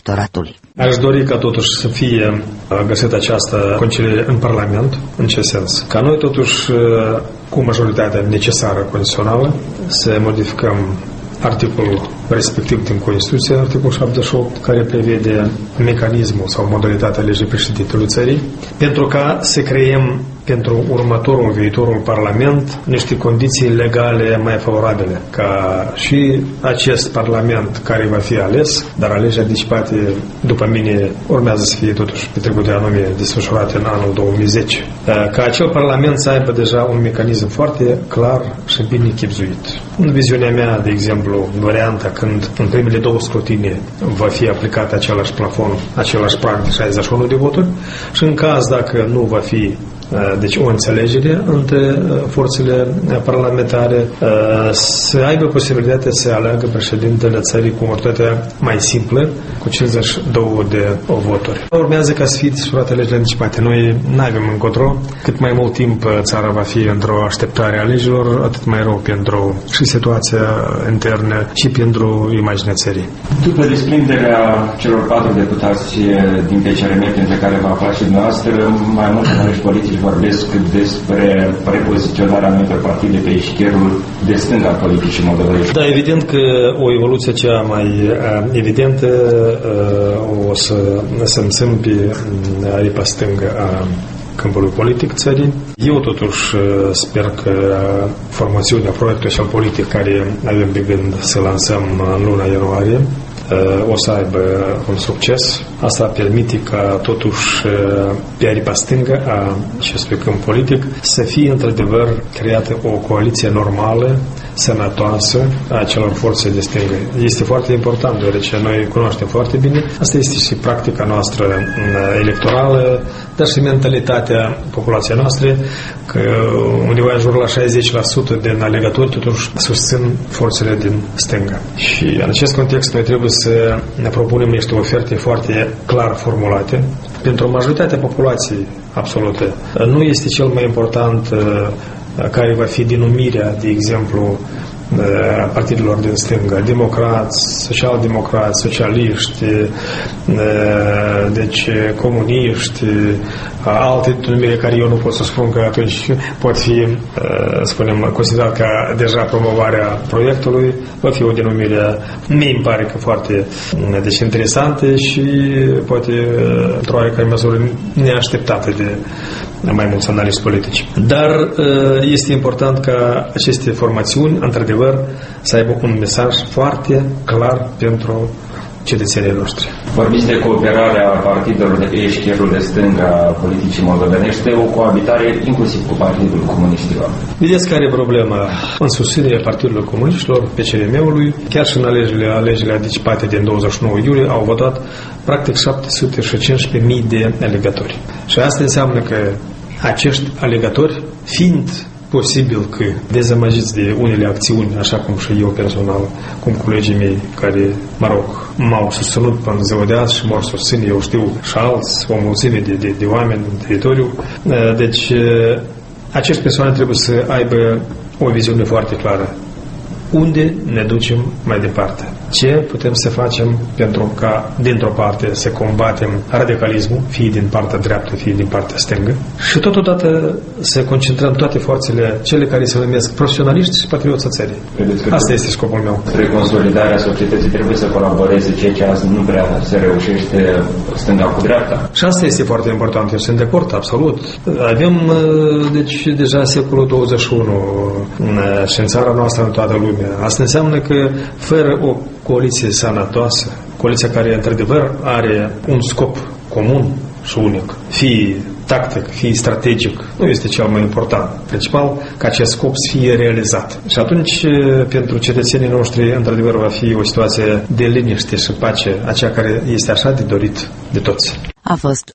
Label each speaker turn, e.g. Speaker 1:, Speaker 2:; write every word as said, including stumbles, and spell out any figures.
Speaker 1: electoratului.
Speaker 2: Aș dori ca totuși să fie găsită această conciliere în Parlament. În ce sens? Ca noi totuși cu majoritatea necesară constituțională să modificăm articolul respectiv din Constituție, articolul șaptezeci și opt, care prevede mecanismul sau modalitatea legii președintelui țării, pentru ca să creăm pentru următorul, viitorul Parlament, niște condiții legale mai favorabile, ca și acest Parlament care va fi ales, dar alegerea anticipate, după mine, urmează să fie totuși pe treburile anume desfășurate în anul două mii zece, ca acel Parlament să aibă deja un mecanism foarte clar și bine chipzuit. În viziunea mea, de exemplu, varianta când în primele două scrutine va fi aplicat același plafon, același prag de șaizeci și unu de voturi și în caz dacă nu va fi deci o înțelegere între forțele parlamentare, să aibă posibilitatea să aleagă președintele țării cu majoritatea mai simplă, cu cincizeci și două de voturi. Urmează ca să fie desfășurate alegerile anticipate. Noi nu avem încotro. Cât mai mult timp țara va fi într-o așteptare a alegerilor, atât mai rău pentru și situația internă și pentru imaginea țării.
Speaker 3: După desprinderea celor patru deputați din P C R M, între care vă aflați și dumneavoastră, mai mulți analiști politici vorbesc despre repoziționarea anumitor partide pe eșcherul de stânga al politicii moldovenești.
Speaker 2: Da, evident că o evoluție cea mai uh, evidentă uh, o să semnăm pe aripa stângă a câmpului politic țării. Eu totuși sper că formațiunea, proiectul și al politic care avem pe gând să lansăm în luna ianuarie o să aibă un succes. Asta permite ca totuși pe aripa stângă a acestui câmp politic să fie într-adevăr creată o coaliție normală, sănătoasă a celor forțe de stângă. Este foarte important, deoarece noi cunoaștem foarte bine. Asta este și practica noastră electorală, dar și mentalitatea populației noastre, că undeva în jur la șaizeci la sută din alegători totuși susțin forțele din stânga. Și în acest context noi trebuie să ne propunem niște oferte foarte clar formulate pentru majoritatea populației absolute. Nu este cel mai important care va fi denumirea, de exemplu, a partidelor din stânga, democrați, social-democrați, socialiști, deci comuniști, alte denumire care eu nu pot să spun că atunci pot fi, spunem, considerat ca deja promovarea proiectului, va fi o denumire, mie îmi pare că foarte deci, interesantă și poate într-o oarecare măsură neașteptată de mai mulți analiști politici. Dar este important ca aceste formațiuni, într-adevăr, să aibă un mesaj foarte clar pentru cetățenii noștri.
Speaker 3: Vorbiți de cooperarea partidelor de pe eșcherul de stânga politicii moldovenești, o coabitare inclusiv cu Partidul Comuniștilor.
Speaker 2: Vedeți care e problema în susținerea Partidului Comuniștilor, P C R M-ului, chiar și în alegerile, alegerile anticipate din douăzeci și nouă iulie au votat practic șapte sute cincisprezece mii de alegători. Și asta înseamnă că acești alegători, fiind posibil că dezamăgiți de unele acțiuni, așa cum și eu personal, cum colegii mei care, mă rog, m-au susținut până ziua de azi și m-au susține, eu știu, și alți, o mulțime de, de, de oameni în teritoriu. Deci, acești persoane trebuie să aibă o viziune foarte clară. Unde ne ducem mai departe? Ce putem să facem pentru ca, dintr-o parte, să combatem radicalismul, fie din partea dreaptă, fie din partea stângă, și totodată să concentrăm toate forțele, cele care se numesc profesionaliști și patrioți țării. Asta este scopul meu.
Speaker 3: Spre consolidarea societății trebuie să colaboreze, ceea ce azi nu prea se reușește stânga cu dreapta.
Speaker 2: Și asta este foarte important. Eu sunt de acord, absolut. Avem, deci, deja secolul douăzeci și unu și în țara noastră, în toată lumea. Asta înseamnă că fără o coaliție sănătoasă, coaliția care într-adevăr are un scop comun și unic, fie tactic, fie strategic, nu este cel mai important. Principal ca acest scop să fie realizat. Și atunci, pentru cetățenii noștri, într-adevăr, va fi o situație de liniște și pace, aceea care este așa de dorit de toți.
Speaker 1: A fost